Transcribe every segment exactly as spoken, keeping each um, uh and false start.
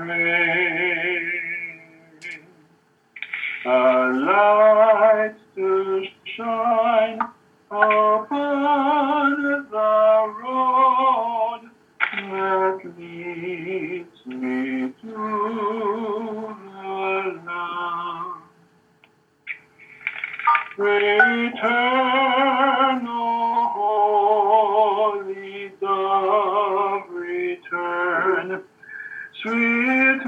rain, a light to shine upon the road that leads me to the Lamb. Return, O holy dove, return, sweet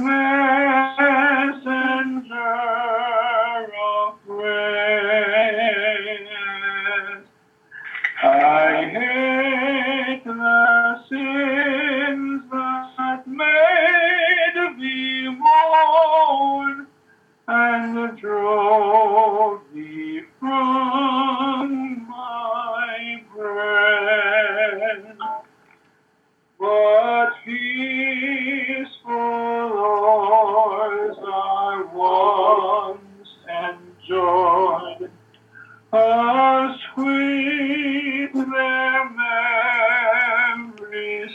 messenger of praise. I hate the sins that made thee mourn and drove thee from my breast. But peaceful hours I once enjoyed, how sweet their memories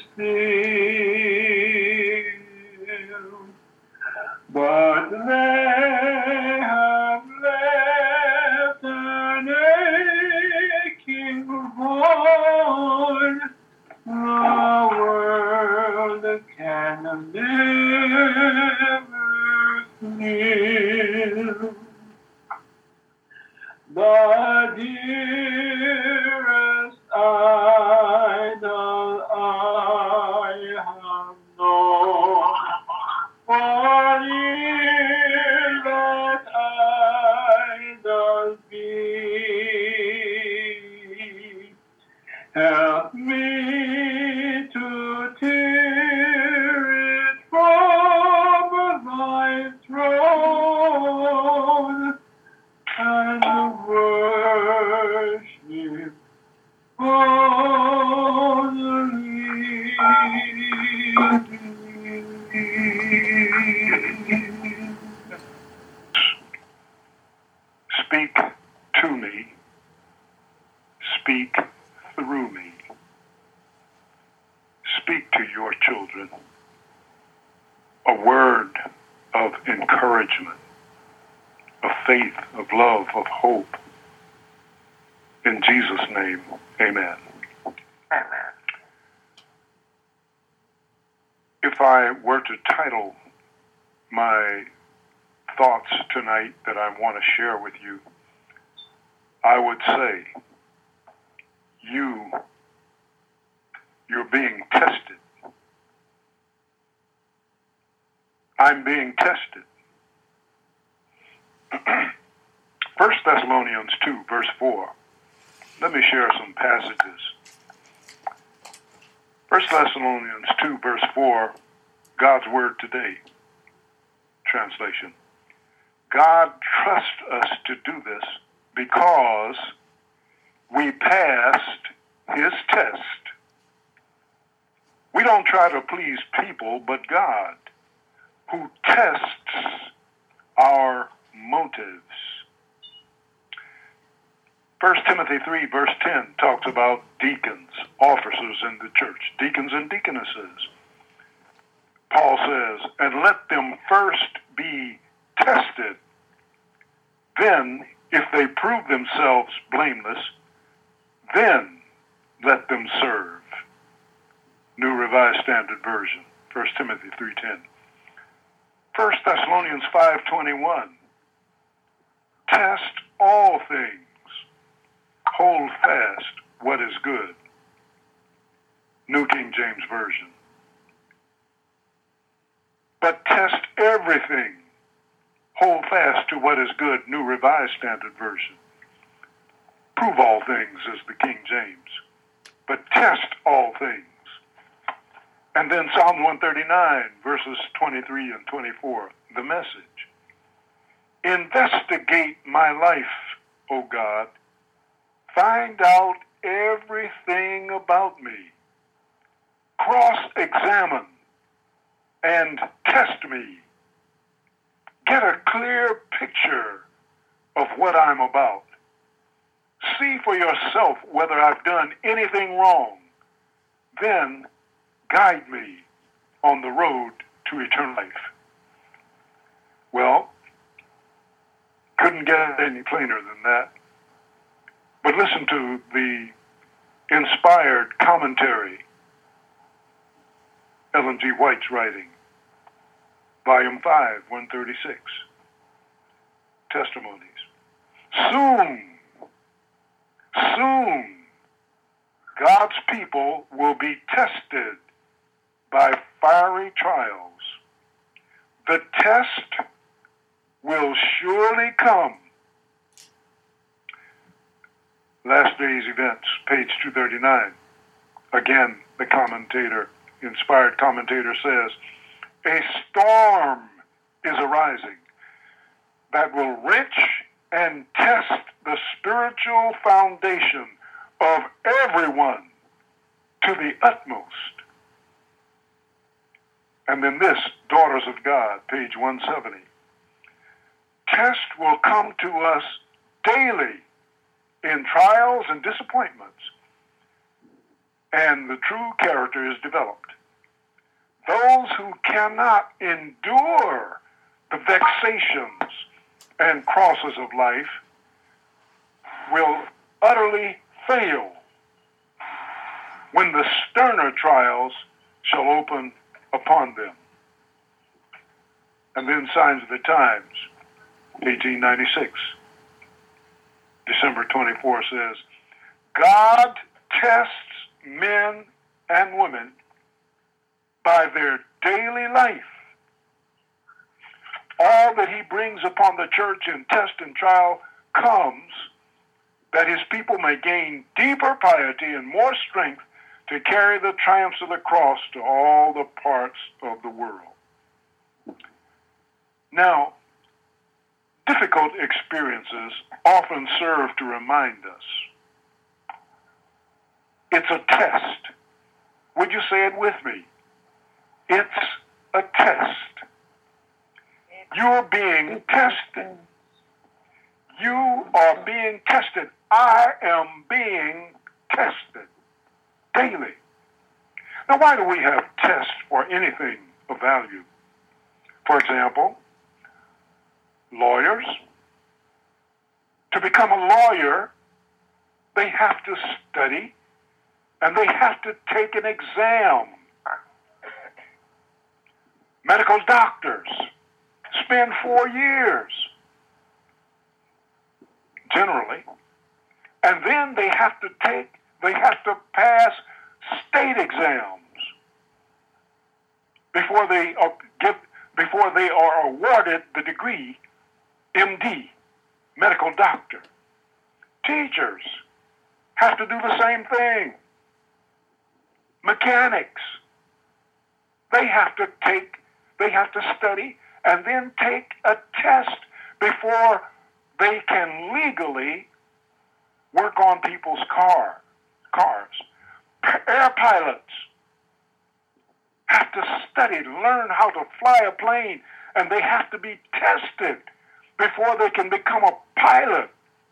still. But they have left an aching void the world can never fill. The dearest idol I have known, for years that idol be. Help me to tear it from thy throne and worship only thee. Speak to me, speak through me. Speak to your children a word of encouragement, of faith, of love, of hope. In Jesus' name, amen. Amen. If I were to title my thoughts tonight that I want to share with you, I would say, you, you're being tested. I'm being tested. First Thessalonians two, verse four. Let me share some passages. First Thessalonians two, verse four, God's Word Today translation. God trusts us to do this because we passed his test. We don't try to please people, but God, who tests our motives. First Timothy three, verse ten talks about deacons, officers in the church, deacons and deaconesses. Paul says, and let them first be tested. Then, if they prove themselves blameless, then let them serve. New Revised Standard Version, First Timothy three ten. First Thessalonians five twenty-one. Test all things. Hold fast what is good. New King James Version. But test everything. Hold fast to what is good. New Revised Standard Version. Prove all things is the King James. But test all things. And then Psalm one thirty-nine, verses twenty-three and twenty-four, the Message. Investigate my life, O God. Find out everything about me. Cross-examine and test me. Get a clear picture of what I'm about. See for yourself whether I've done anything wrong. Then guide me on the road to eternal life. Well, couldn't get any plainer than that. But listen to the inspired commentary, Ellen G. White's writing, Volume five, one thirty-six, Testimonies. Soon, soon, God's people will be tested by fiery trials. The test will surely come. Last Days Events, page two thirty-nine. Again, the commentator, inspired commentator says, a storm is arising that will wrench and test the spiritual foundation of everyone to the utmost. And then this, Daughters of God, page one seventy. Test will come to us daily in trials and disappointments, and the true character is developed. Those who cannot endure the vexations and crosses of life will utterly fail when the sterner trials shall open upon them. And then Signs of the Times, eighteen ninety-six, December twenty-fourth says, God tests men and women by their daily life. All that he brings upon the church in test and trial comes that his people may gain deeper piety and more strength to carry the triumphs of the cross to all the parts of the world. Now, difficult experiences often serve to remind us. It's a test. Would you say it with me? It's a test. You're being tested. You are being tested. I am being tested daily. Now, why do we have tests for anything of value? For example, lawyers. To become a lawyer, they have to study and they have to take an exam. Medical doctors spend four years, generally, and then they have to take, they have to pass state exams before they are, get, before they are awarded the degree M D, medical doctor. Teachers have to do the same thing. Mechanics, they have to take, they have to study and then take a test before they can legally work on people's car, cars. Air pilots have to study to learn how to fly a plane, and they have to be tested before they can become a pilot.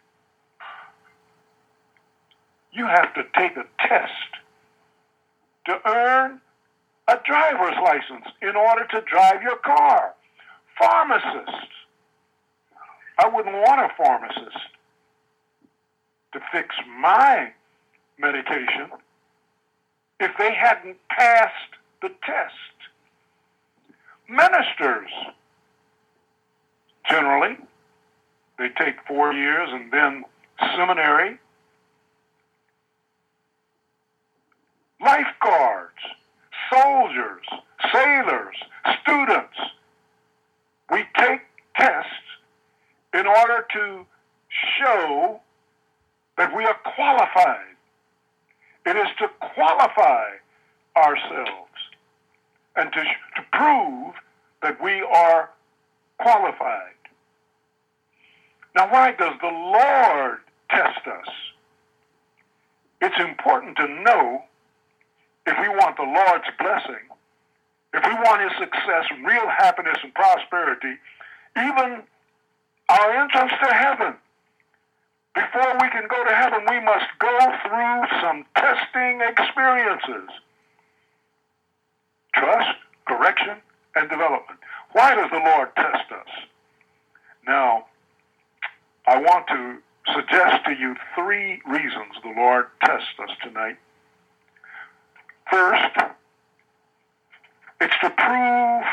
You have to take a test to earn a driver's license in order to drive your car. Pharmacists. I wouldn't want a pharmacist to fix my medication if they hadn't passed the test. Ministers, generally, they take four years and then seminary. Lifeguards, soldiers, sailors, students. We take tests in order to show that we are qualified. It is to qualify ourselves and to, to prove that we are qualified. Now, why does the Lord test us? It's important to know, if we want the Lord's blessing, if we want his success, real happiness and prosperity, even our entrance to heaven, before we can go to heaven, we must go through some testing experiences. Trust, correction, and development. Why does the Lord test us? Now, I want to suggest to you three reasons the Lord tests us tonight. First, it's to prove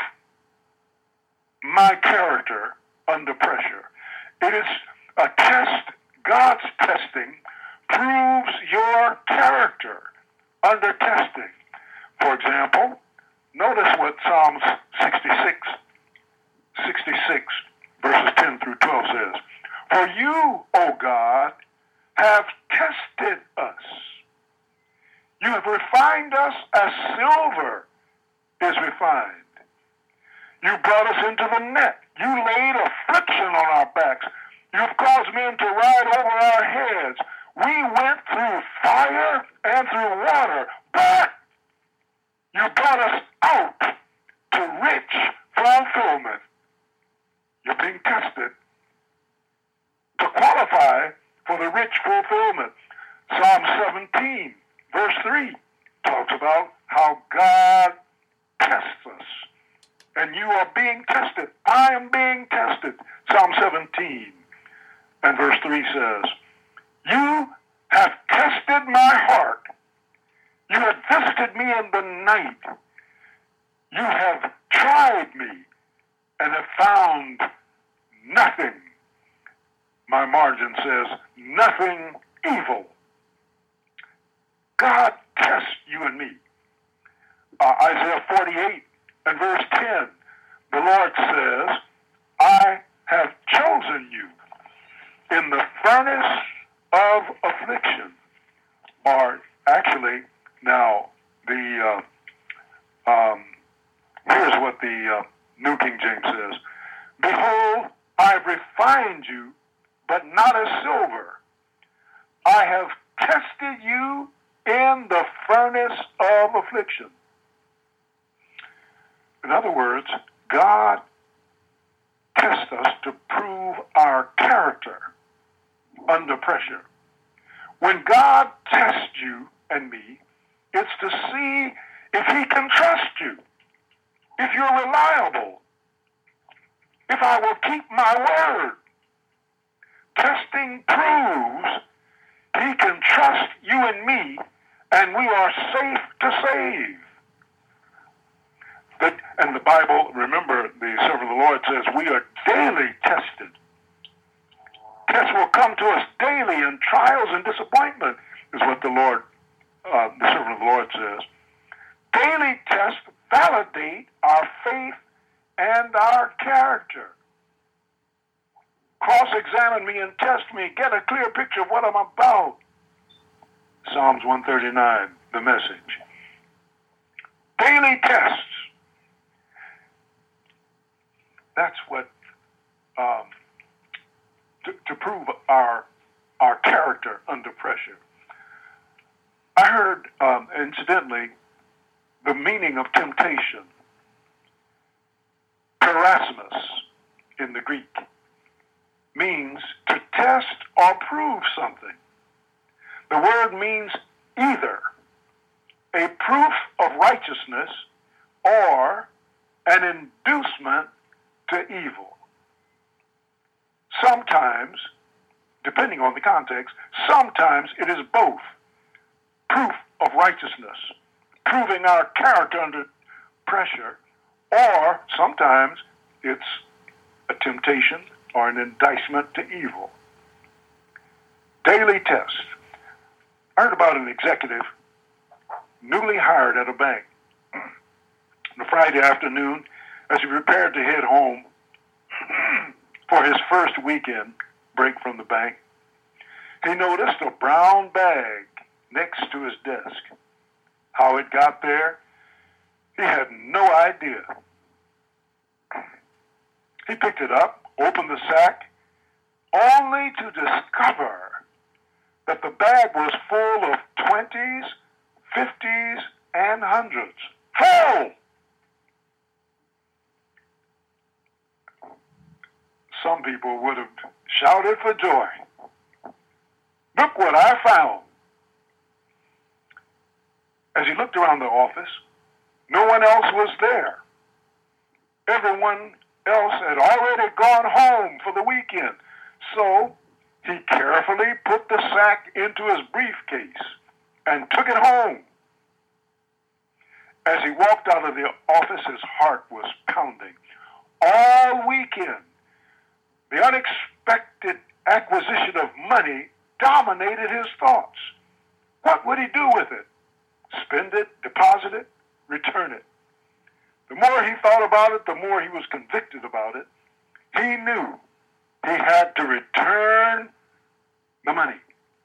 my character under pressure. It is a test. God's testing proves your character under testing. For example, notice what Psalms sixty-six, sixty-six, verses ten through twelve says. For you, O God, have tested us. You have refined us as silver is refined. You brought us into the net. You laid affliction on our backs. You've caused men to ride over our heads. We went through fire and through water, but you brought us out to rich fulfillment. You're being tested to qualify for the rich fulfillment. Psalm seventeen, verse three, talks about how God tests us. And you are being tested. I am being tested. Psalm seventeen and verse three says, you have tested my heart. You have visited me in the night. You have tried me and have found nothing. My margin says, nothing evil. God tests you and me. Uh, Isaiah forty-eight and verse ten, the Lord says, I have chosen you in the furnace of affliction. Or actually, now, the uh, um, here's what the uh, New King James says. Behold, I have refined you, but not as silver. I have tested you in the furnace of affliction. In other words, God tests us to prove our character under pressure. When God tests you and me, it's to see if he can trust you, if you're reliable, if I will keep my word. Testing proves he can trust you and me, and we are safe to save. But, and the Bible, remember, the servant of the Lord says, we are daily tested. Tests will come to us daily in trials and disappointment, is what the Lord, uh, the servant of the Lord says. Daily tests validate our faith and our character. Cross-examine me and test me. Get a clear picture of what I'm about. Psalms one thirty-nine, the Message. Daily tests. That's what, um, to, to prove our our character under pressure. I heard, um, incidentally, the meaning of temptation. Peirasmos in the Greek means to test or prove something. The word means either a proof of righteousness or an inducement to evil. Sometimes, depending on the context, sometimes it is both proof of righteousness, proving our character under pressure, or sometimes it's a temptation or an indictment to evil. Daily test. I heard about an executive newly hired at a bank. On a Friday afternoon, as he prepared to head home for his first weekend break from the bank, he noticed a brown bag next to his desk. How it got there, he had no idea. He picked it up, opened the sack, only to discover that the bag was full of twenties, fifties, and hundreds. Full! Some people would have shouted for joy. Look what I found. As he looked around the office, no one else was there. Everyone else had already gone home for the weekend. So he carefully put the sack into his briefcase and took it home. As he walked out of the office, his heart was pounding. All weekend, the unexpected acquisition of money dominated his thoughts. What would he do with it? Spend it, deposit it, return it. The more he thought about it, the more he was convicted about it. He knew he had to return the money.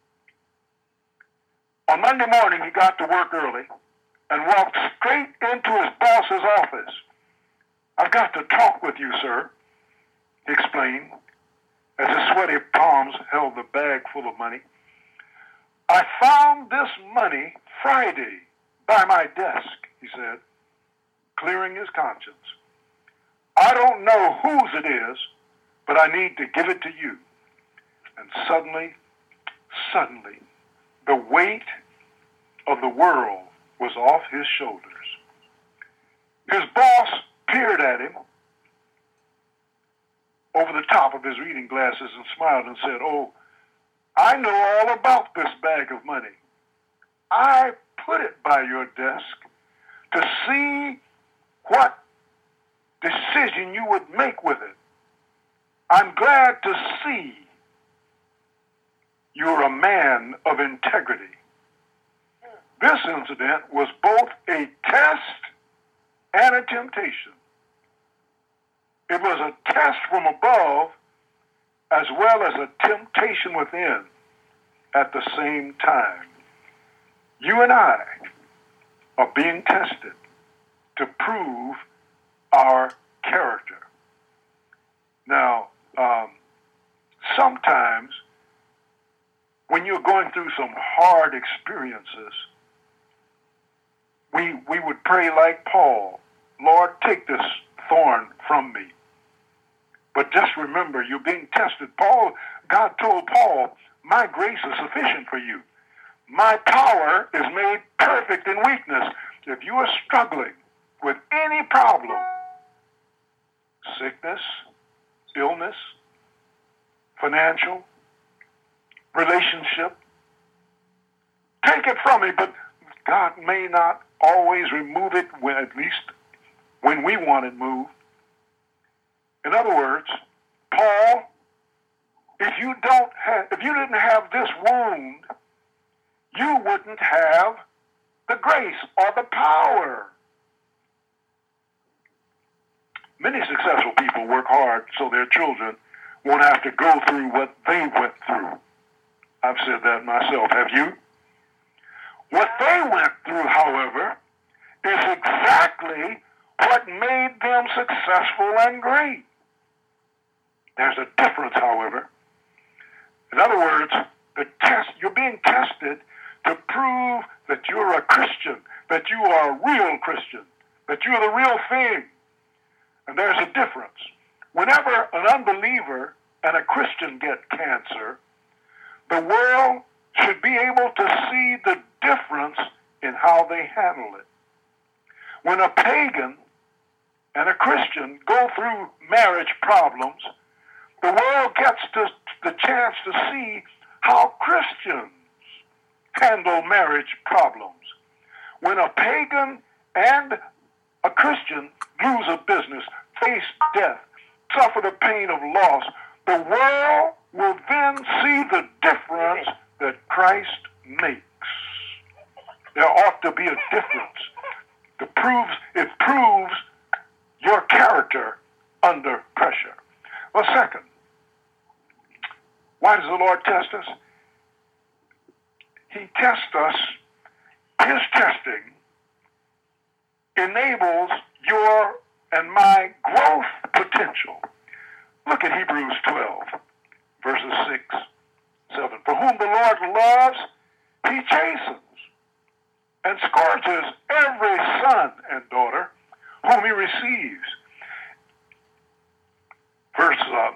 On Monday morning, he got to work early and walked straight into his boss's office. "I've got to talk with you, sir," he explained, as his sweaty palms held the bag full of money. "I found this money Friday by my desk," he said, clearing his conscience. "I don't know whose it is, but I need to give it to you." And suddenly, suddenly, the weight of the world was off his shoulders. His boss peered at him over the top of his reading glasses and smiled and said, "Oh, I know all about this bag of money. I put it by your desk to see what decision you would make with it. I'm glad to see you're a man of integrity." This incident was both a test and a temptation. It was a test from above as well as a temptation within at the same time. You and I are being tested to prove our character. Now, um, sometimes when you're going through some hard experiences, we we would pray like Paul, "Lord, take this thorn from me." But just remember, you're being tested. Paul, God told Paul, "My grace is sufficient for you. My power is made perfect in weakness." If you are struggling with any problem, sickness, illness, financial, relationship, take it from me, but God may not always remove it, when, at least when we want it moved. In other words, Paul, if you don't have, if you didn't have this wound, you wouldn't have the grace or the power. Many successful people work hard so their children won't have to go through what they went through. I've said that myself. Have you? What they went through, however, is exactly what made them successful and great. There's a difference, however. In other words, the test, you're being tested to prove that you're a Christian, that you are a real Christian, that you're the real thing. And there's a difference. Whenever an unbeliever and a Christian get cancer, the world should be able to see the difference in how they handle it. When a pagan and a Christian go through marriage problems, the world gets to, the chance to see how Christians handle marriage problems. When a pagan and a Christian lose a business, face death, suffer the pain of loss, the world will then see the difference that Christ makes. There ought to be a difference. It proves, it proves your character under pressure. Well, second, why does the Lord test us? He tests us. His testing enables your and my growth potential. Look at Hebrews twelve, verses six, seven. For whom the Lord loves, he chastens and scourges every son and daughter whom he receives. Verse, uh,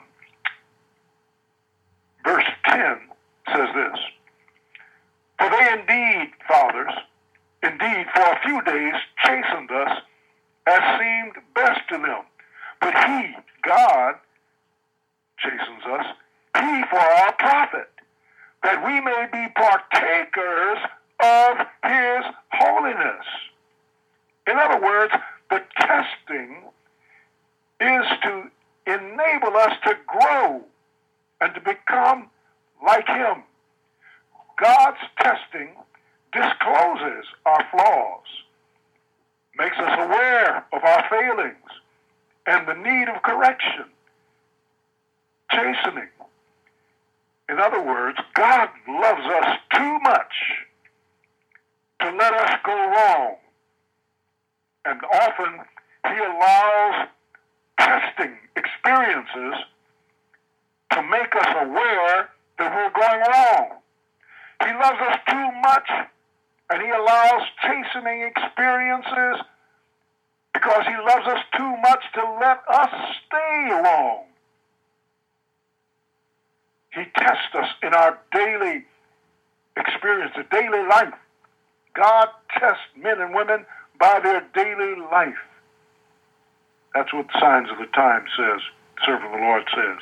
verse ten says this. For they indeed, fathers, indeed for a few days chastened us as seemed best to them. But he, God, chastens us, he for our profit, that we may be partakers of his holiness. In other words, the testing is to enable us to grow and to become like him. God's testing discloses our flaws, makes us aware of our failings and the need of correction, chastening. In other words, God loves us too much to let us go wrong. And often he allows testing experiences to make us aware that we're going wrong. He loves us too much, and he allows chastening experiences because he loves us too much to let us stay wrong. He tests us in our daily experience, the daily life. God tests men and women by their daily life. That's what the Signs of the Times says, Servant of the Lord says.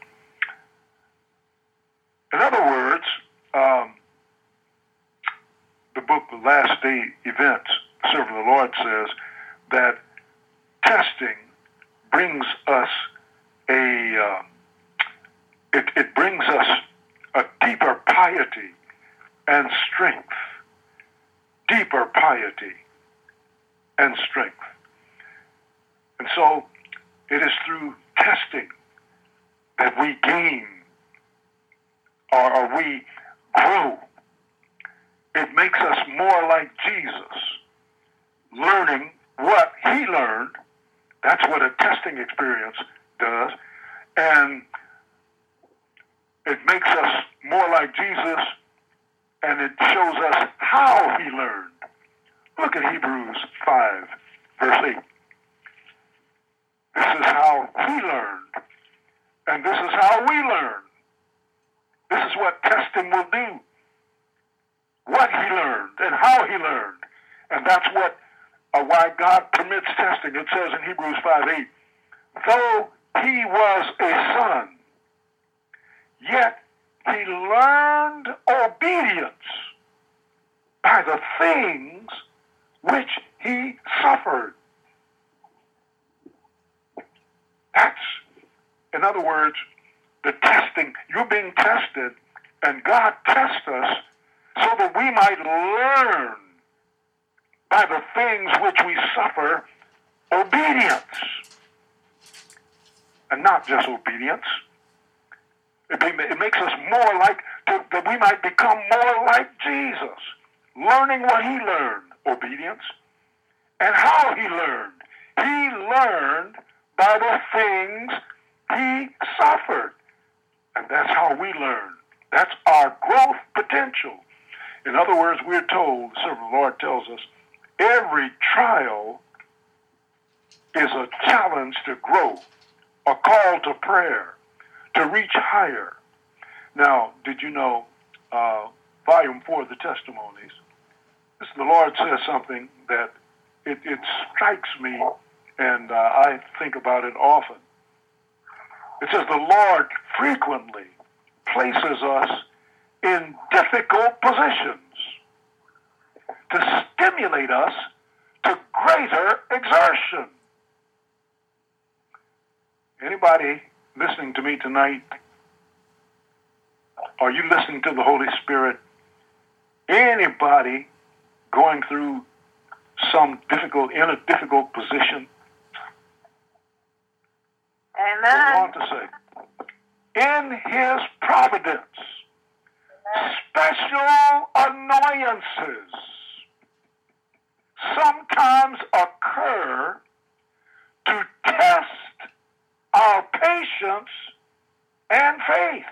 In other words, um, the book, The Last Day Events, Servant of the Lord says that testing brings us a, uh, it, it brings us a deeper piety and strength. Deeper piety and strength. And so it is through testing that we gain or, or we grow. It makes us more like Jesus, learning what he learned. That's what a testing experience does. And it makes us more like Jesus, and it shows us how he learned. Look at Hebrews five, verse eight. This is how he learned, and this is how we learn. This is what testing will do. What he learned and how he learned. And that's what uh, why God permits testing. It says in Hebrews five eight, though he was a son, yet he learned obedience by the things which he suffered. That's, in other words, the testing. You're being tested, and God tests us so that we might learn by the things which we suffer obedience. And not just obedience. It, it makes us more like, to, that we might become more like Jesus. Learning what he learned, obedience, and how he learned. He learned by the things he suffered. And that's how we learn. That's our growth potential. In other words, we're told, the servant of the Lord tells us, every trial is a challenge to grow, a call to prayer, to reach higher. Now, did you know, uh, volume four of the testimonies, this, the Lord says something that it, it strikes me, and uh, I think about it often. It says the Lord frequently places us in difficult positions to stimulate us to greater exertion. Anybody listening to me tonight, are you listening to the Holy Spirit? Anybody going through some difficult, in a difficult position? Amen. I want to say, in his providence, special annoyances sometimes occur to test our patience and faith.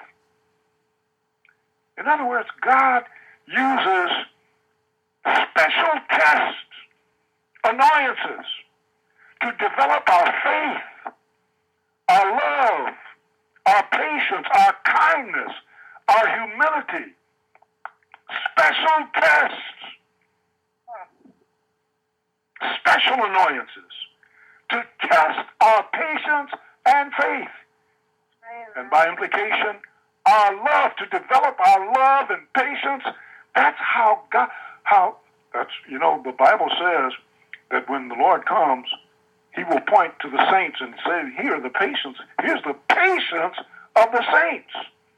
In other words, God uses special tests, annoyances, to develop our faith, our love, our patience, our kindness, our humility. Special tests, special annoyances to test our patience and faith. And by implication, our love, to develop our love and patience. That's how God, how, that's, you know, the Bible says that when the Lord comes, he will point to the saints and say, here are the patience. Here's the patience of the saints.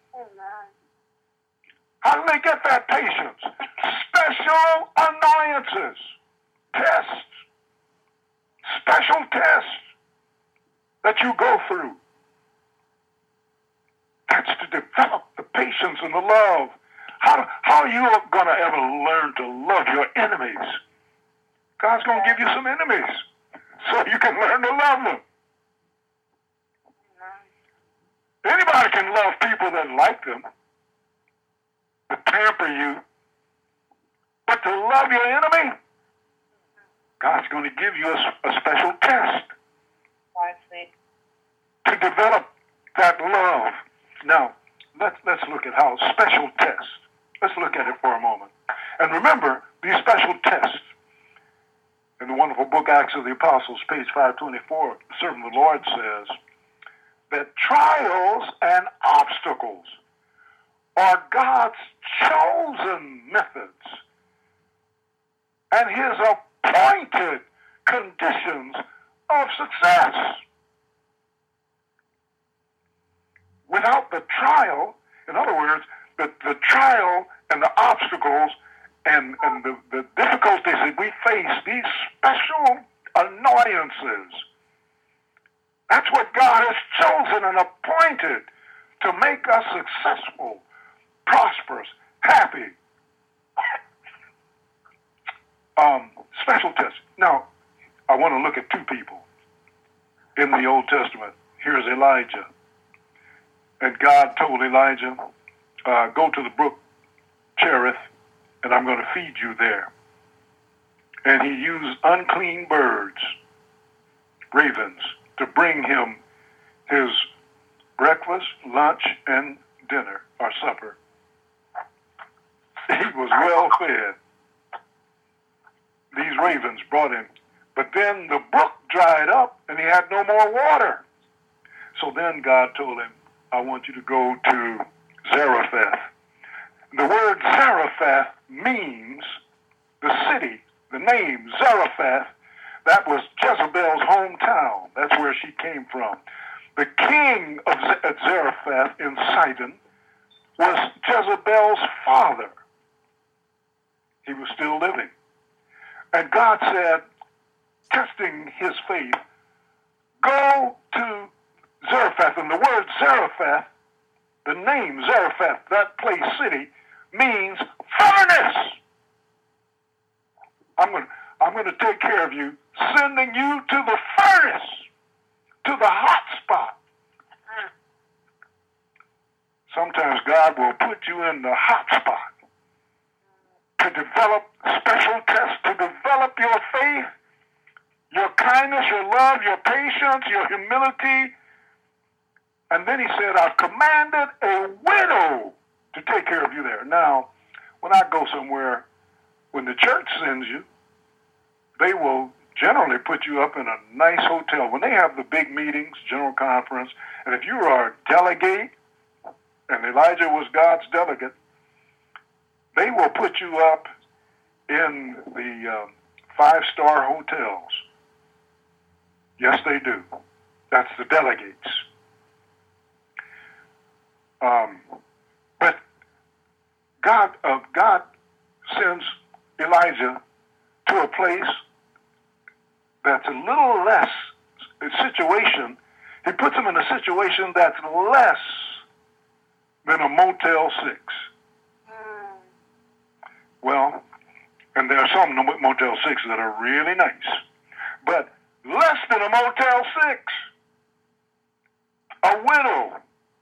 How do they get that patience? Special annoyances, tests, special tests that you go through. That's to develop the patience and the love. How, how are you going to ever learn to love your enemies? God's going to give you some enemies so you can learn to love them. Anybody can love people that like them, to pamper you, but to love your enemy, God's going to give you a, a special test to develop that love. Now, let's, let's look at how special tests. Let's look at it for a moment. And remember, these special tests, in the wonderful book, Acts of the Apostles, page five twenty-four, the servant of the Lord says that trials and obstacles are God's chosen methods and his appointed conditions of success. Without the trial, in other words, the, the trial and the obstacles and, and the, the difficulties that we face, these special annoyances, that's what God has chosen and appointed to make us successful, prosperous, happy. Um, special tests. Now, I want to look at two people in the Old Testament. Here's Elijah. And God told Elijah, uh, go to the brook Cherith, and I'm going to feed you there. And he used unclean birds, ravens, to bring him his breakfast, lunch, and dinner, or supper. He was well fed. These ravens brought him. But then the brook dried up, and he had no more water. So then God told him, I want you to go to Zarephath. The word Zarephath means the city, the name Zarephath. That was Jezebel's hometown. That's where she came from. The king of Zarephath in Sidon was Jezebel's father. He was still living. And God said, testing his faith, go to Zarephath. And the word Zarephath, the name Zarephath, that place, city, means furnace. I'm going to, I'm going to take care of you, sending you to the furnace, to the hot spot. Sometimes God will put you in the hot spot to develop special tests, to develop your faith, your kindness, your love, your patience, your humility. And then he said, I've commanded a widow to take care of you there. Now, when I go somewhere, when the church sends you, they will generally put you up in a nice hotel. When they have the big meetings, general conference, and if you are a delegate, and Elijah was God's delegate, they will put you up in the um, five-star hotels. Yes, they do. That's the delegates. Um, but God, uh, God sends Elijah to a place that's a little less a situation. He puts him in a situation that's less than a Motel six. Mm. Well, and there are some Motel six that are really nice, but less than a Motel six. A widow.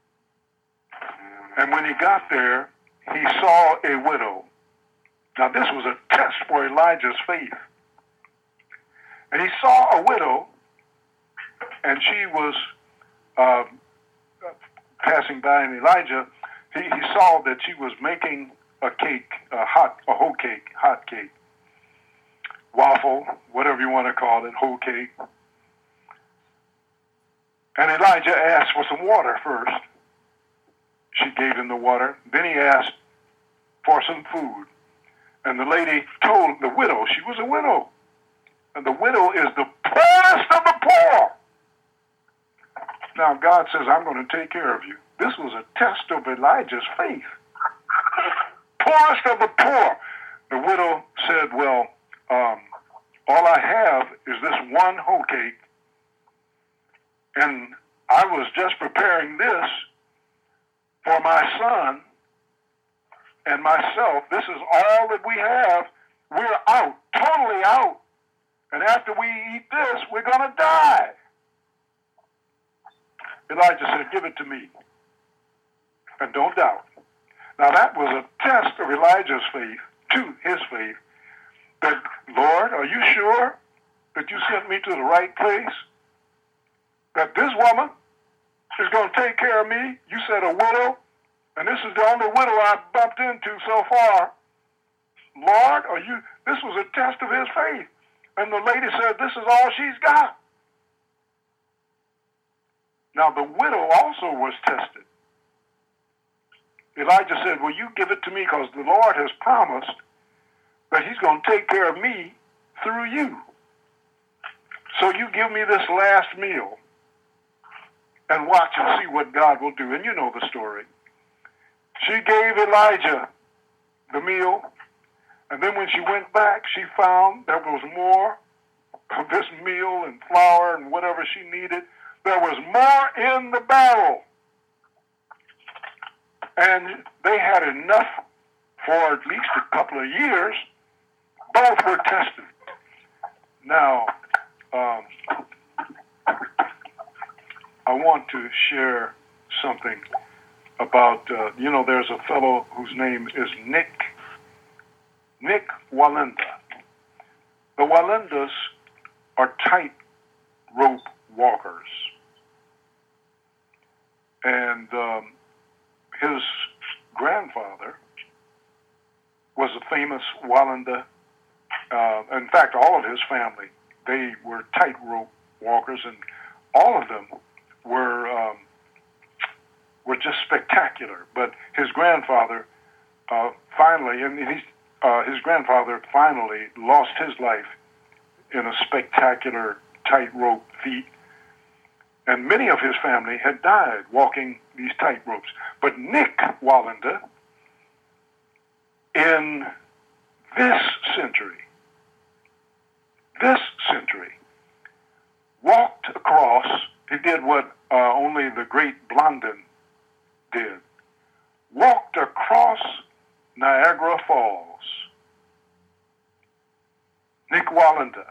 And when he got there, he saw a widow. Now, this was a test for Elijah's faith. And he saw a widow, and she was uh, passing by, and Elijah, he, he saw that she was making a cake, a hot, a whole cake, hot cake, waffle, whatever you want to call it, whole cake. And Elijah asked for some water first. She gave him the water. Then he asked for some food. And the lady told the widow, she was a widow. And the widow is the poorest of the poor. Now God says, I'm going to take care of you. This was a test of Elijah's faith. Poorest of the poor. The widow said, well, um, all I have is this one hoe cake, and I was just preparing this for my son and myself. This is all that we have. We're out, totally out. And after we eat this, we're going to die. Elijah said, give it to me. And don't doubt. Now that was a test of Elijah's faith, to his faith, that, Lord, are you sure that you sent me to the right place? That this woman is going to take care of me? You said a widow, and this is the only widow I've bumped into so far. Lord, are you, this was a test of his faith. And the lady said, this is all she's got. Now the widow also was tested. Elijah said, well, you give it to me because the Lord has promised that he's going to take care of me through you. So you give me this last meal and watch and see what God will do. And you know the story. She gave Elijah the meal, and then when she went back, she found there was more of this meal and flour and whatever she needed. There was more in the barrel. And they had enough for at least a couple of years. Both were tested. Now, um, I want to share something about, uh, you know, there's a fellow whose name is Nick, Nik Wallenda. The Wallendas are tightrope walkers. And um, his grandfather was a famous Wallenda. Uh, in fact, all of his family, they were tightrope walkers, and all of them were um, were just spectacular. But his grandfather uh, finally, and he's, uh, his grandfather finally lost his life in a spectacular tightrope feat. And many of his family had died walking these tightropes. But Nik Wallenda, in this century, this century, walked across, he did what uh, only the great Blondin did, walked across Niagara Falls. Nik Wallenda.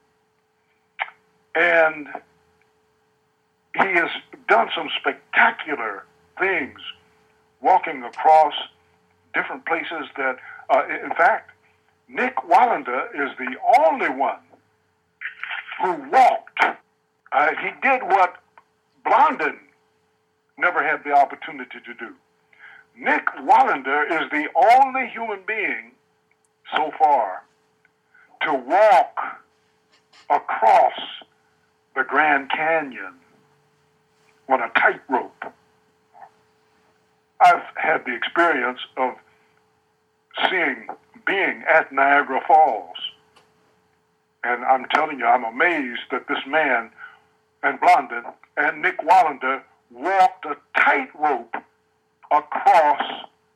And he has done some spectacular things, walking across different places that, uh, in fact, Nik Wallenda is the only one who walked. Uh, he did what Blondin never had the opportunity to do. Nik Wallenda is the only human being so far to walk across the Grand Canyon on a tightrope. I've had the experience of seeing, being at Niagara Falls. And I'm telling you, I'm amazed that this man and Blondin and Nik Wallenda walked a tightrope across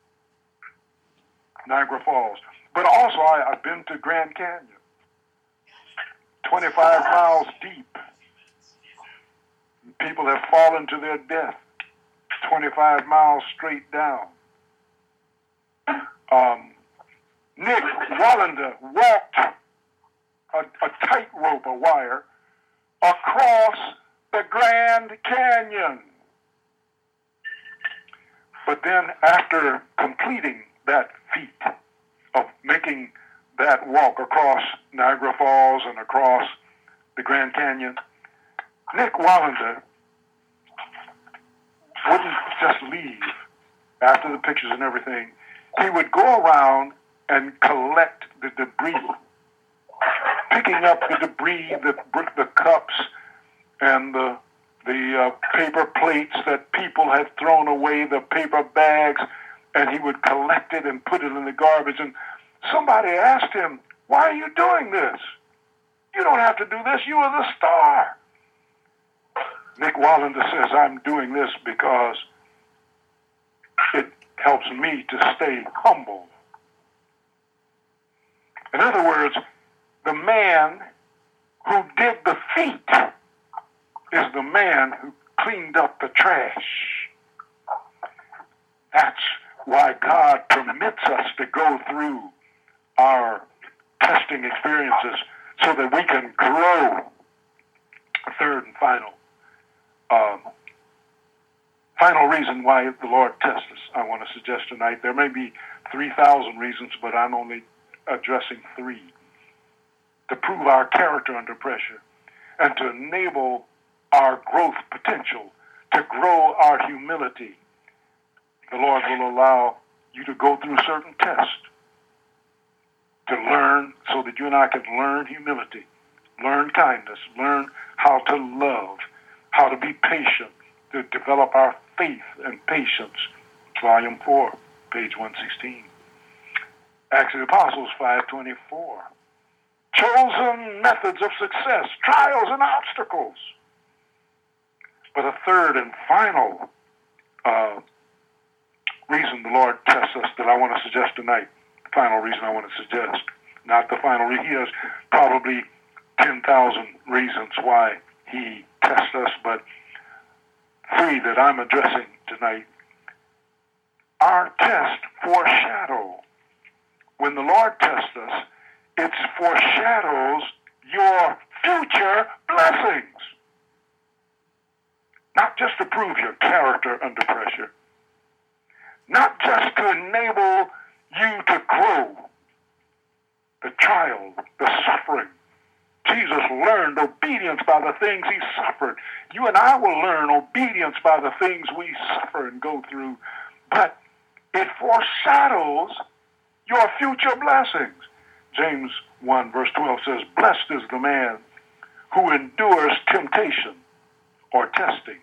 Niagara Falls. But also, I, I've been to Grand Canyon, twenty-five miles deep. People have fallen to their death, twenty-five miles straight down. Um, Nik Wallenda walked a, a tightrope, a wire, across the Grand Canyon. But then after completing that feat of making that walk across Niagara Falls and across the Grand Canyon, Nik Wallenda wouldn't just leave after the pictures and everything. He would go around and collect the debris, picking up the debris, the, the cups, and the, the uh, paper plates that people had thrown away, the paper bags, and he would collect it and put it in the garbage. And somebody asked him, why are you doing this? You don't have to do this. You are the star. Nick Wallander says, I'm doing this because it helps me to stay humble. In other words, the man who did the feat is the man who cleaned up the trash. That's why God permits us to go through our testing experiences so that we can grow. Third and final, um, final reason why the Lord tests us, I want to suggest tonight. There may be three thousand reasons, but I'm only addressing three. To prove our character under pressure and to enable our growth potential, to grow our humility. The Lord will allow you to go through certain tests to learn so that you and I can learn humility, learn kindness, learn how to love, how to be patient, to develop our faith and patience. Volume four, page one sixteen. Acts of the Apostles five twenty-four. Chosen methods of success, trials and obstacles. But a third and final uh, reason the Lord tests us that I want to suggest tonight, the final reason I want to suggest, not the final reason. He has probably ten thousand reasons why he tests us, but three that I'm addressing tonight. Our test foreshadow. When the Lord tests us, it foreshadows your future blessings. Not just to prove your character under pressure, not just to enable you to grow. The trial, the suffering. Jesus learned obedience by the things he suffered. You and I will learn obedience by the things we suffer and go through. But it foreshadows your future blessings. James one verse twelve says, blessed is the man who endures temptation or testing.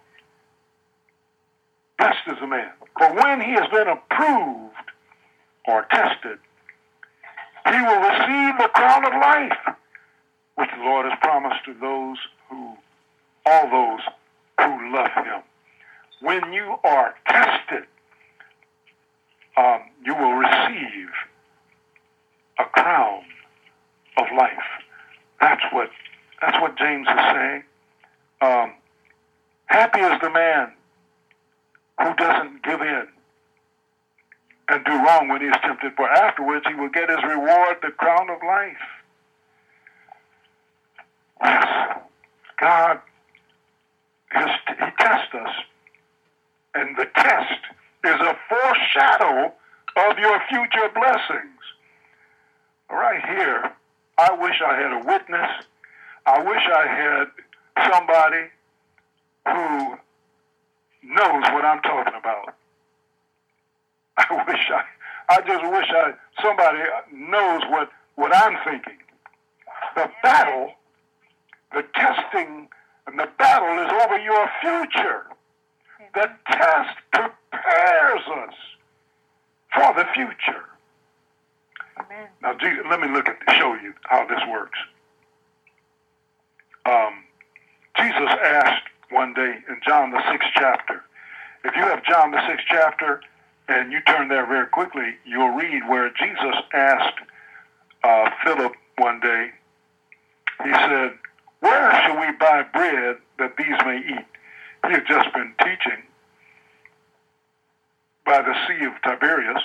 Blessed is the man. For when he has been approved or tested, he will receive the crown of life, which the Lord has promised to those who, all those who love him. When you are tested, um, you will receive a crown of life. That's what that's what James is saying. Um, happy is the man who doesn't give in and do wrong when he is tempted, for afterwards he will get his reward, the crown of life. Yes, God, is, he tests us, and the test is a foreshadow of your future blessings. Right here, I wish I had a witness. I wish I had somebody who knows what I'm talking about. I wish I, I just wish I, somebody knows what, what I'm thinking. The battle, the testing, and the battle is over your future. The test prepares us for the future. Amen. Now, Jesus, let me look at show you how this works. Um, Jesus asked one day in John the sixth chapter. If you have John the sixth chapter and you turn there very quickly, you'll read where Jesus asked uh, Philip one day. He said, "Where shall we buy bread that these may eat?" He had just been teaching by the Sea of Tiberias.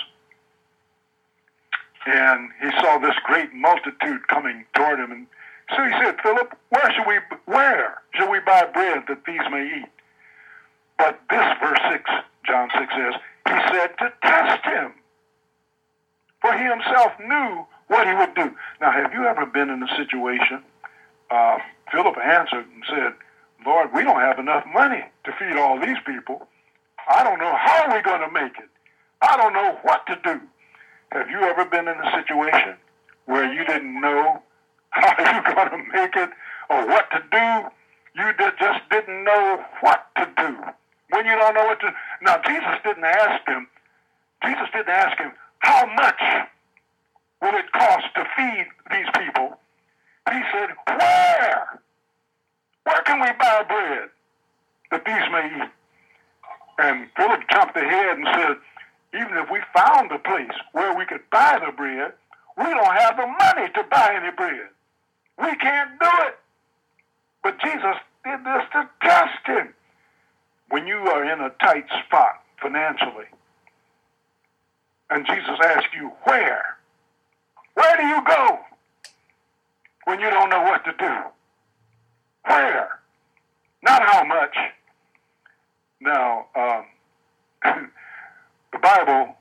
And he saw this great multitude coming toward him. And so he said, "Philip, where shall we where shall we buy bread that these may eat?" But this verse six, John six says, he said to test him. For he himself knew what he would do. Now, have you ever been in a situation, uh, Philip answered and said, "Lord, we don't have enough money to feed all these people. I don't know how we're going to make it. I don't know what to do." Have you ever been in a situation where you didn't know how you're going to make it or what to do, you did, just didn't know what to do. When you don't know what to do. Now, Jesus didn't ask him, Jesus didn't ask him, how much will it cost to feed these people? He said, where? Where can we buy bread that these may eat? And Philip jumped ahead and said, even if we found a place where we could buy the bread, we don't have the money to buy any bread. We can't do it. But Jesus did this to test him. When you are in a tight spot financially, and Jesus asks you, where? Where do you go when you don't know what to do? Where? Not how much. Now, um, the Bible,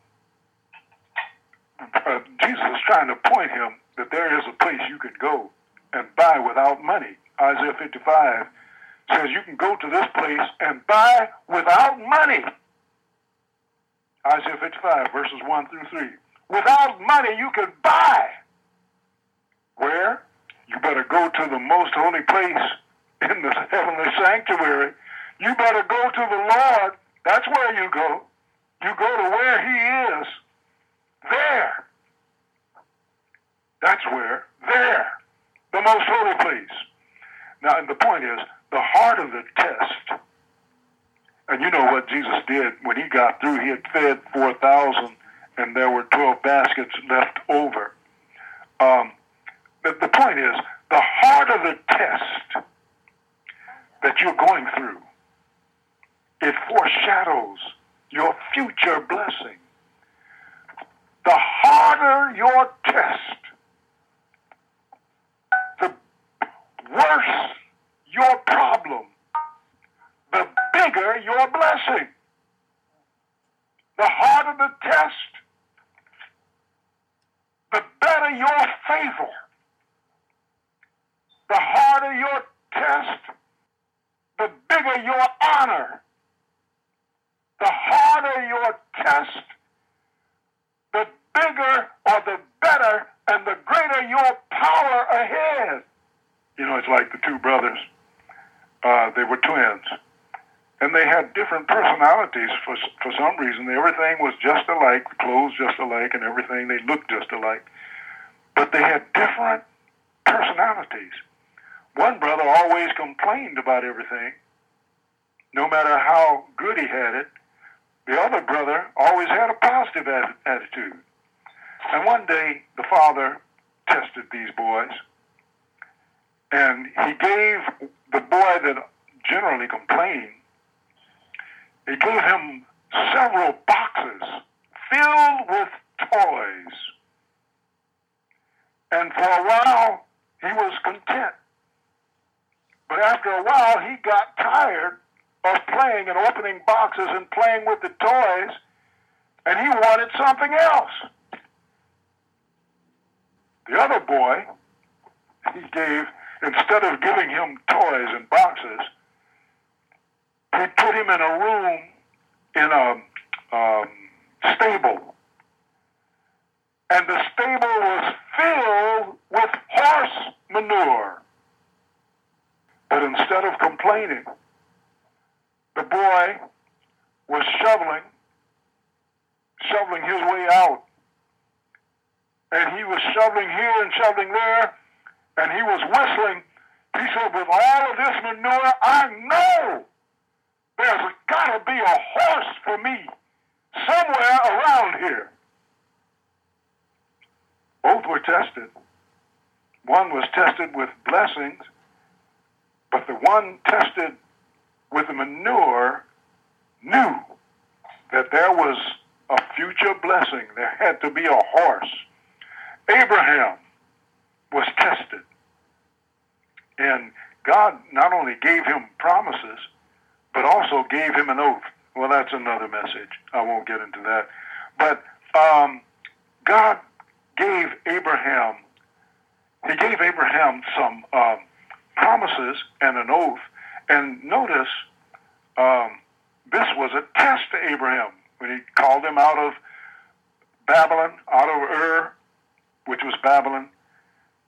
uh, Jesus is trying to point him that there is a place you can go and buy without money. Isaiah fifty-five says you can go to this place and buy without money. Isaiah fifty-five, verses one through three. Without money, you can buy. Where? You better go to the most holy place in the heavenly sanctuary. You better go to the Lord. That's where you go. You go to where he is. There. That's where. There. The most holy place. Now, and the point is, the heart of the test, and you know what Jesus did when he got through. He had fed four thousand, and there were twelve baskets left over. Um, the, the point is, the heart of the test that you're going through, it foreshadows your future blessing. The harder your test, the worse your problem, the bigger your blessing. The harder the test, the better your favor. The harder your test, the bigger your honor. The harder your test, the bigger or the better and the greater your power ahead. You know, it's like the two brothers. Uh, they were twins. And they had different personalities for for some reason. Everything was just alike, the clothes just alike, and everything. They looked just alike. But they had different personalities. One brother always complained about everything, no matter how good he had it. The other brother always had a positive a- attitude. And one day, the father tested these boys, and he gave the boy that generally complained, he gave him several boxes filled with toys. And for a while, he was content. But after a while, he got tired of playing and opening boxes and playing with the toys, and he wanted something else. The other boy, he gave, instead of giving him toys and boxes, he put him in a room in a um, stable. And the stable was filled with horse manure. But instead of complaining, the boy was shoveling, shoveling his way out. And he was shoveling here and shoveling there, and he was whistling. He said, with all of this manure, I know there's got to be a horse for me somewhere around here. Both were tested. One was tested with blessings, but the one tested with the manure knew that there was a future blessing. There had to be a horse. Abraham was tested. And God not only gave him promises, but also gave him an oath. Well, that's another message. I won't get into that. But um, God gave Abraham, he gave Abraham some um, promises and an oath. And notice, um, this was a test to Abraham when he called him out of Babylon, out of Ur, which was Babylon.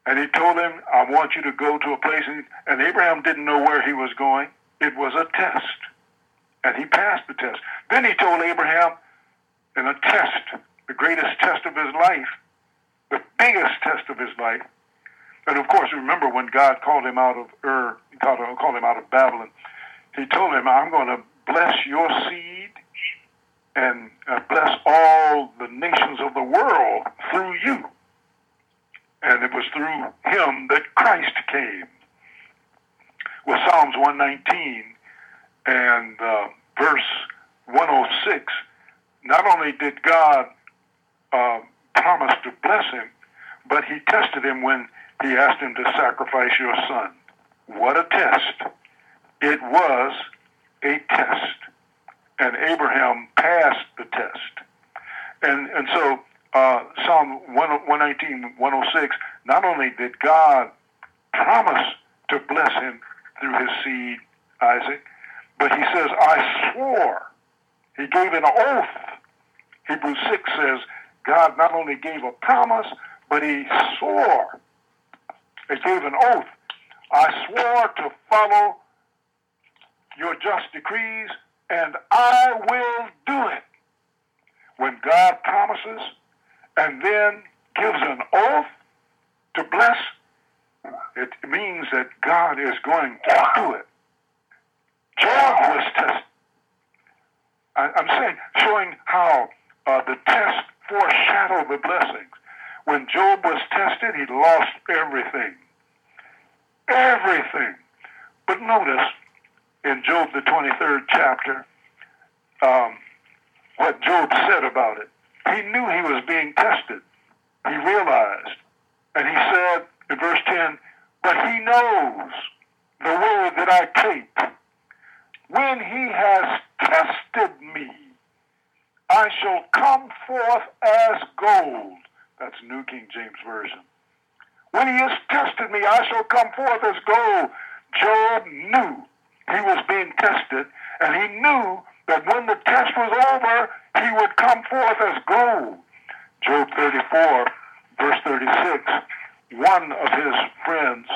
And he told him, I want you to go to a place. And Abraham didn't know where he was going. It was a test. And he passed the test. Then he told Abraham, in a test, the greatest test of his life, the biggest test of his life. And of course, remember when God called him out of Ur, called, called him out of Babylon, he told him, I'm going to bless your seed and uh, bless all the nations of the world through you. And it was through him that Christ came. Well, Psalms one nineteen and uh, verse one oh six, not only did God uh, promise to bless him, but he tested him when he asked him to sacrifice your son. What a test. It was a test. And Abraham passed the test. And and so uh, Psalm one nineteen, one oh six, not only did God promise to bless him through his seed, Isaac, but he says, I swore. He gave an oath. Hebrews six says, God not only gave a promise, but he swore. He gave an oath. I swore to follow your just decrees, and I will do it. When God promises and then gives an oath to bless, it means that God is going to do it. Job was tested. I, I'm saying, showing how uh, the test foreshadowed the blessings. When Job was tested, he lost everything. Everything. But notice, in Job, the twenty-third chapter, um, what Job said about it. He knew he was being tested. He realized. And he said in verse ten, but he knows the word that I take. When he has tested me, I shall come forth as gold. That's New King James Version. When he has tested me, I shall come forth as gold. Job knew he was being tested, and he knew that when the test was over, he would come forth as gold. Job thirty-four, verse thirty-six, one of his friends,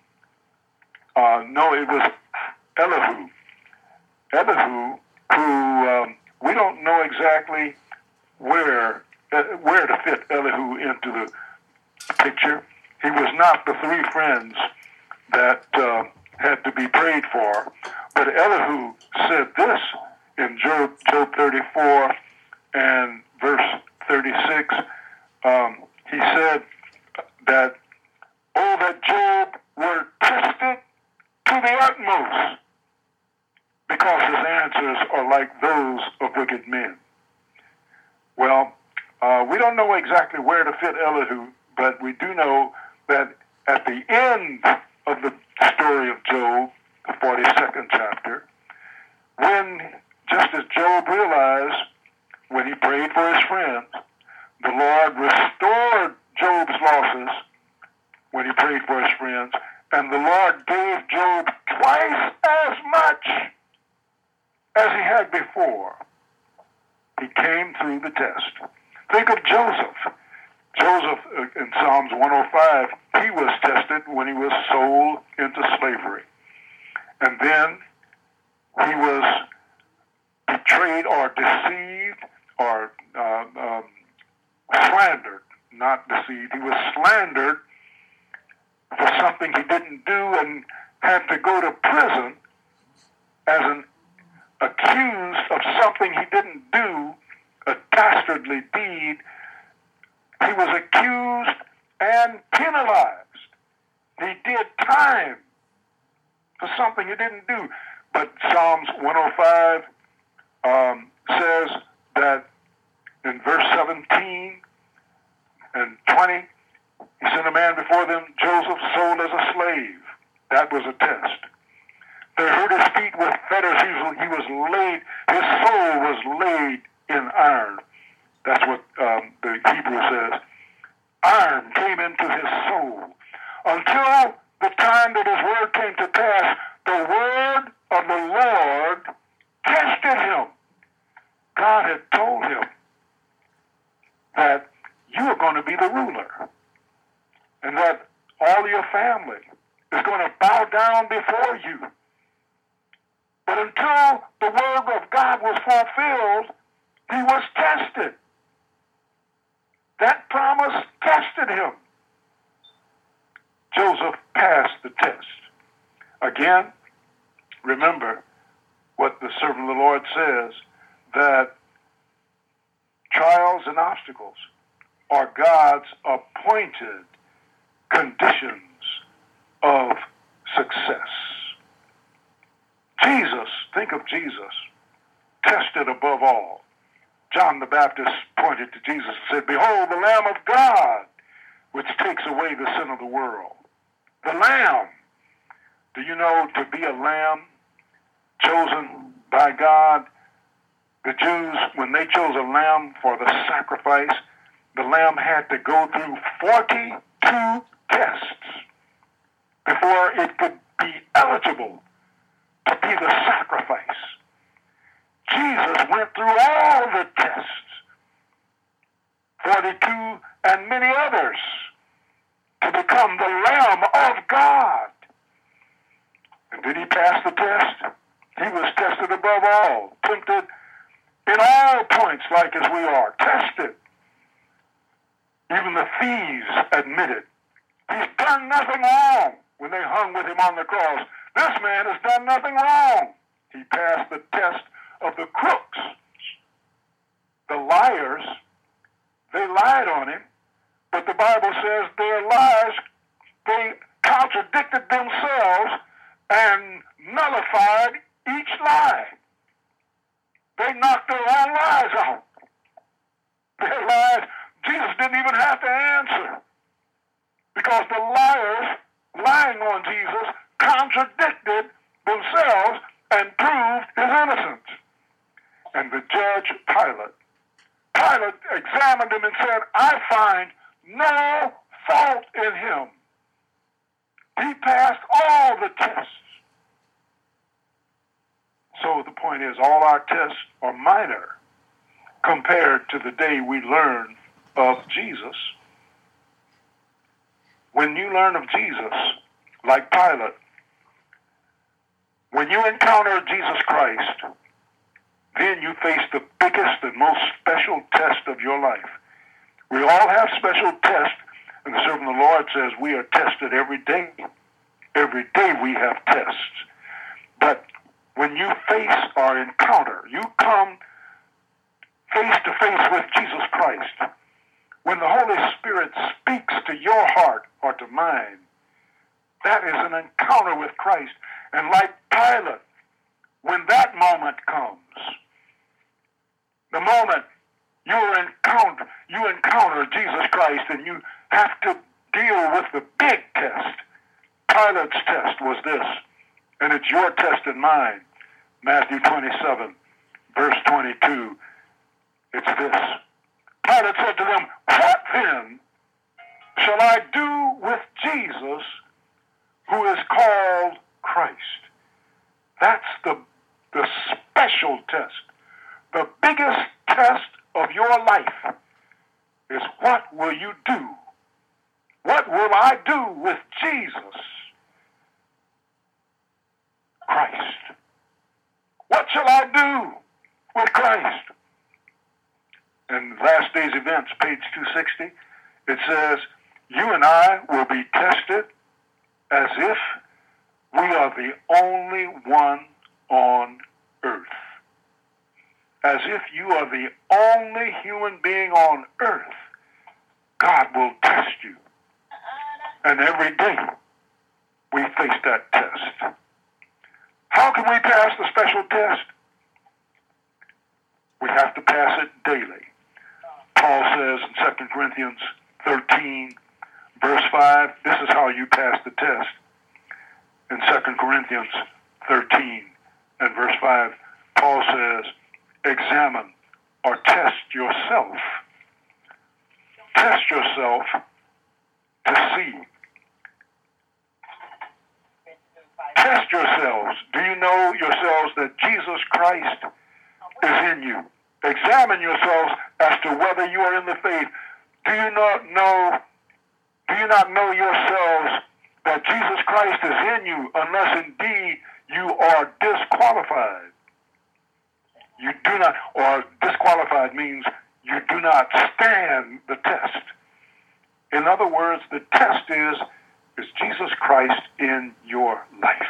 uh, no, it was Elihu. Elihu, who um, we don't know exactly where uh, where to fit Elihu into the picture. He was not the three friends that uh, had to be prayed for, but Elihu said this in Job, Job thirty-four and verse thirty-six. Um, he said that, oh, that Job were tested to the utmost, because his answers are like those of wicked men. Well, uh, we don't know exactly where to fit Elihu, but we do know that at the end of the story of Job, the forty-second chapter, when, just as Job realized when he prayed for his friends, the Lord restored Job's losses when he prayed for his friends, and the Lord gave Job twice as much as he had before. He came through the test. Think of Joseph. Joseph, in Psalms one oh five, he was tested when he was sold into slavery. And then he was betrayed or deceived or uh, um, slandered, not deceived. He was slandered for something he didn't do and had to go to prison as an accused of something he didn't do, a dastardly deed. He was accused and penalized. He did time for something he didn't do. But Psalms one oh five um, says that in verse seventeen and twenty, he sent a man before them, Joseph, sold as a slave. That was a test. They hurt his feet with fetters. He was, he was laid, his soul was laid in iron. That's what um, the Hebrew says. Iron came into his soul until the time that his word came to pass. The word of the Lord tested him. God had told him that you are going to be the ruler, and that all family is going to bow down before you. But until the word of God was fulfilled, he was tested. That promise tested him. Joseph passed the test. Again, remember what the servant of the Lord says, that trials and obstacles are God's appointed conditions of success. Jesus, think of Jesus, tested above all. John the Baptist pointed to Jesus and said, "Behold, the Lamb of God, which takes away the sin of the world." The Lamb. Do you know, to be a lamb chosen by God, the Jews, when they chose a lamb for the sacrifice, the lamb had to go through forty-two tests before it could be eligible to be the sacrifice. Jesus went through all the tests, forty-two and many others, to become the Lamb of God. And did he pass the test? He was tested above all, tempted in all points like as we are, tested. Even the thieves admitted, he's done nothing wrong when they hung with him on the cross. This man has done nothing wrong. He passed the test of the crooks. The liars, they lied on him, but the Bible says their lies, they contradicted themselves and nullified each lie. They knocked their own lies out. Their lies, Jesus didn't even have to answer, because the liars lying on Jesus contradicted themselves and proved his innocence. And the judge, Pilate, Pilate examined him and said, "I find no fault in him." He passed all the tests. So the point is, all our tests are minor compared to the day we learn of Jesus. When you learn of Jesus, like Pilate, when you encounter Jesus Christ, then you face the biggest and most special test of your life. We all have special tests, and the servant of the Lord says we are tested every day. Every day we have tests. But when you face or encounter, you come face to face with Jesus Christ, when the Holy Spirit speaks to your heart or to mine, that is an encounter with Christ. And like Pilate, when that moment comes, the moment you encounter, you encounter Jesus Christ and you have to deal with the big test. Pilate's test was this, and it's your test and mine. Matthew twenty-seven, verse twenty-two. It's this. Pilate said to them, "What then shall I do with Jesus who is called Christ?" That's the, the special test. The biggest test of your life is, what will you do? What will I do with Jesus Christ? What shall I do with Christ? In Last Days Events, page two sixty, it says, you and I will be tested as if we are the only one on earth. As if you are the only human being on earth, God will test you. And every day we face that test. How can we pass the special test? We have to pass it daily. Paul says in Second Corinthians thirteen, verse five, this is how you pass the test. In Second Corinthians thirteen and verse five, Paul says, examine or test yourself. Test yourself to see. Test yourselves. Do you know yourselves that Jesus Christ is in you? Examine yourselves as to whether you are in the faith. Do you not know, do you not know yourselves that Jesus Christ is in you unless indeed you are disqualified. You do not, or disqualified means you do not stand the test. In other words, the test is, is Jesus Christ in your life?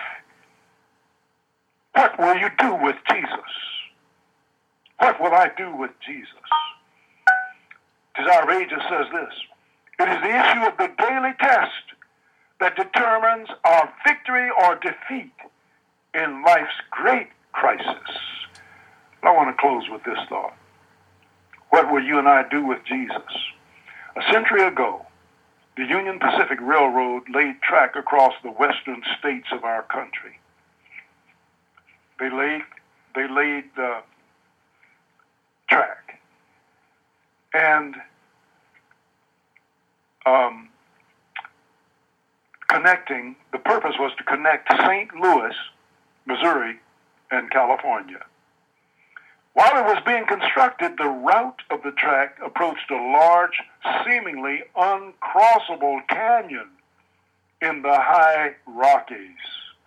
What will you do with Jesus? What will I do with Jesus? Desire of Ages says this: it is the issue of the daily test that determines our victory or defeat in life's great crisis. I want to close with this thought. What will you and I do with Jesus? A century ago, the Union Pacific Railroad laid track across the western states of our country. They laid, they laid the track. And um, connecting, the purpose was to connect Saint Louis, Missouri, and California. While it was being constructed, the route of the track approached a large, seemingly uncrossable canyon in the high Rockies.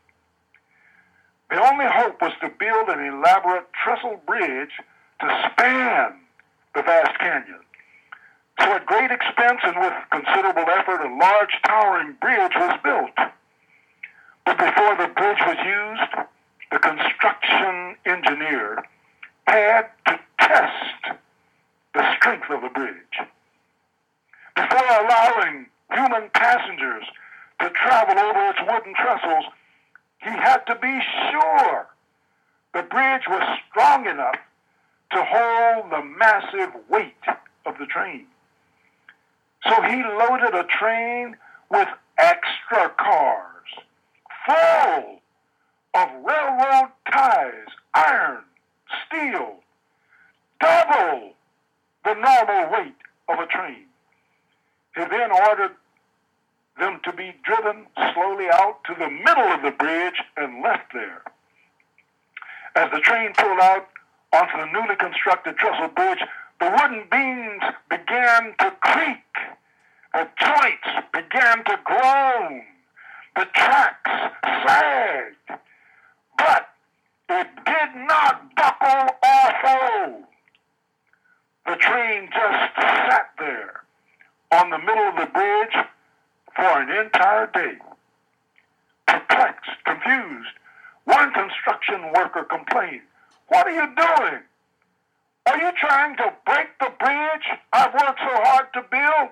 The only hope was to build an elaborate trestle bridge to span the vast canyon. So at great expense and with considerable effort, a large towering bridge was built. But before the bridge was used, the construction engineer had to test the strength of the bridge. Before allowing human passengers to travel over its wooden trestles, he had to be sure the bridge was strong enough to hold the massive weight of the train. So he loaded a train with extra cars full of railroad ties, iron, steel, double the normal weight of a train. He then ordered them to be driven slowly out to the middle of the bridge and left there. As the train pulled out onto the newly constructed trestle bridge, the wooden beams began to creak. The joints began to groan. The tracks sagged. But it did not buckle or fold. The train just sat there on the middle of the bridge for an entire day. Perplexed, confused, one construction worker complained, "What are you doing? Are you trying to break the bridge I've worked so hard to build?"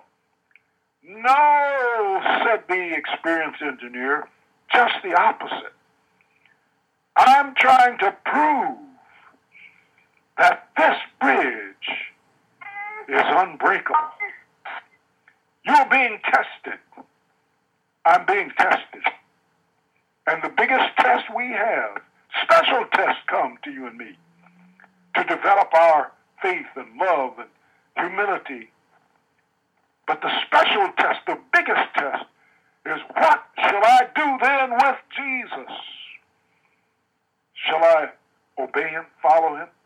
"No," said the experienced engineer, "just the opposite. I'm trying to prove that this bridge is unbreakable. You're being tested. I'm being tested. And the biggest test we have, special tests come to you and me to develop our faith and love and humility. But the special test, the biggest test, is what shall I do then with Jesus? Shall I obey him, follow him?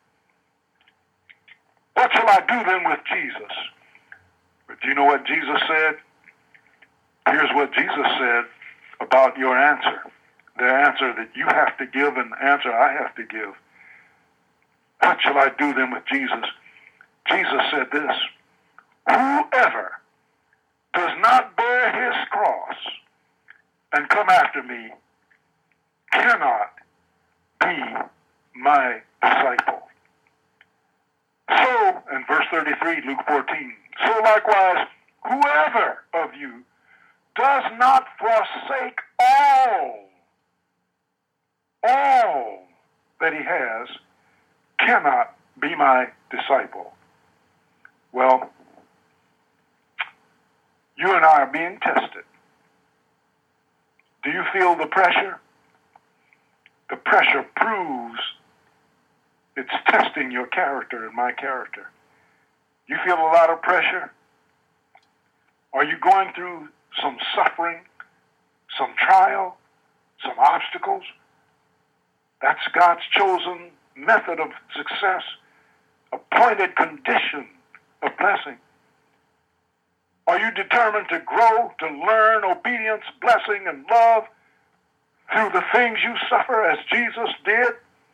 What shall I do then with Jesus? But do you know what Jesus said? Here's what Jesus said about your answer. The answer that you have to give and the answer I have to give. What shall I do then with Jesus? Jesus said this: whoever does not bear his cross and come after me cannot be my disciple. So, in verse thirty-three, Luke fourteen, so likewise, whoever of you does not forsake all, all that he has, cannot be my disciple. Well, you and I are being tested. Do you feel the pressure? The pressure proves it's testing your character and my character. You feel a lot of pressure? Are you going through some suffering, some trial, some obstacles? That's God's chosen method of success, appointed condition of blessing. Are you determined to grow, to learn obedience, blessing, and love through the things you suffer as Jesus did?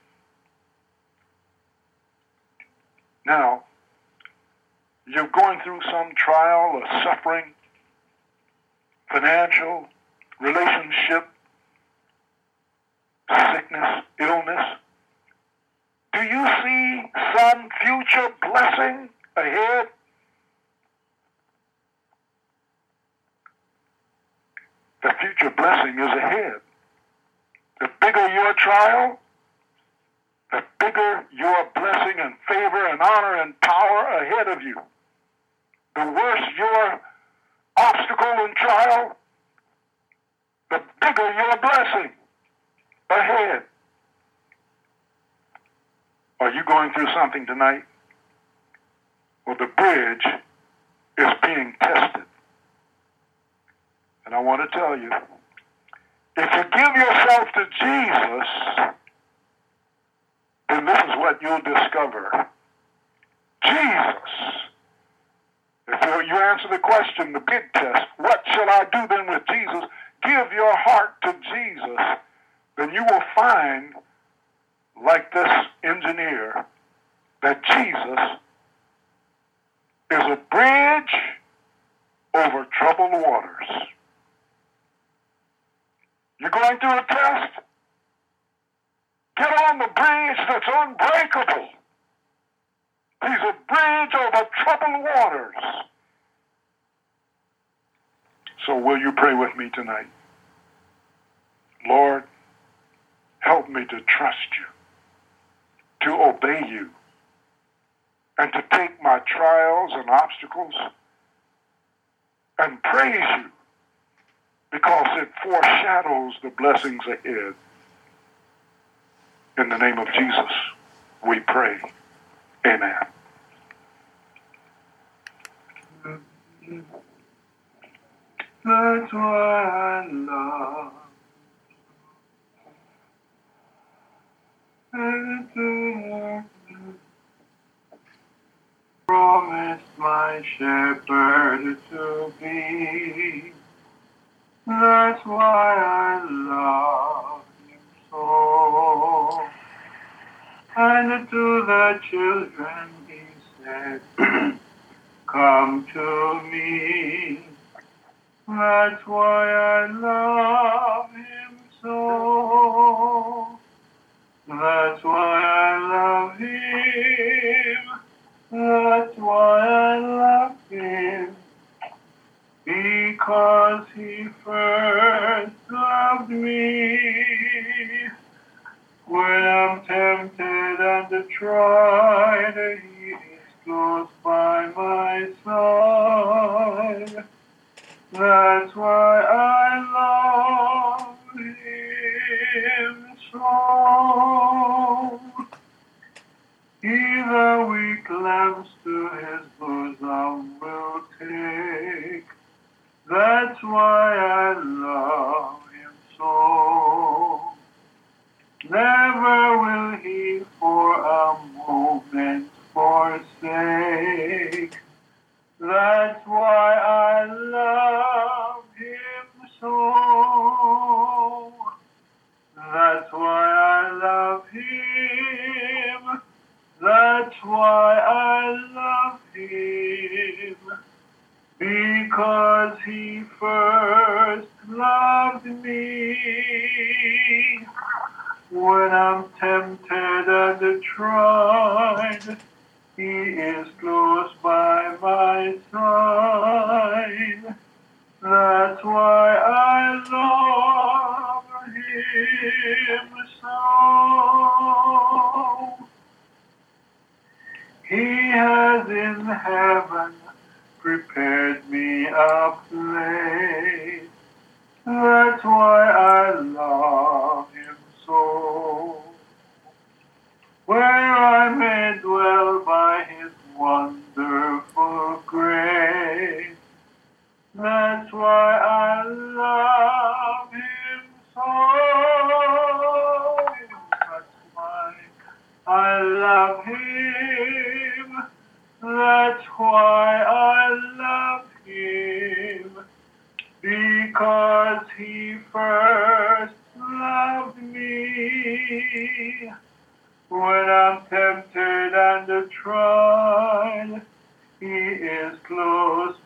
Now, you're going through some trial or suffering, financial, relationship, sickness, illness. Do you see some future blessing ahead? The future blessing is ahead. The bigger your trial, the bigger your blessing and favor and honor and power ahead of you. The worse your obstacle and trial, the bigger your blessing ahead. Are you going through something tonight? Well, the bridge is being tested. And I want to tell you, if you give yourself to Jesus, then this is what you'll discover. Jesus. If you, you answer the question, the big test, what shall I do then with Jesus? Give your heart to Jesus. Then you will find, like this engineer, that Jesus is a bridge over troubled waters. You're going through a test? Get on the bridge that's unbreakable. He's a bridge over troubled waters. So will you pray with me tonight? Lord, help me to trust you, to obey you, and to take my trials and obstacles and praise you, because it foreshadows the blessings ahead. In the name of Jesus, we pray. Amen. That's why I love you. Promised my shepherd to be. That's why I love him so. And to the children he said, come to me. That's why I love him so. That's why I love him. That's why I love him. Because he first loved me. When I'm tempted and tried, he is close by my side. That's why I love him so. He the weak lambs to his bosom will take. That's why I love him so. Never will he for a moment forsake. That's why I love him so. That's why I love him. That's why I love him. Because he first loved me. When I'm tempted and tried, he is close by my side. That's why I love him so. He has in heaven prepared me a place. That's why I love him so. Where I may dwell by his wonderful grace. That's why I love him so. That's why I love him. That's why I love him. first loved me. When I'm tempted and tried, he is close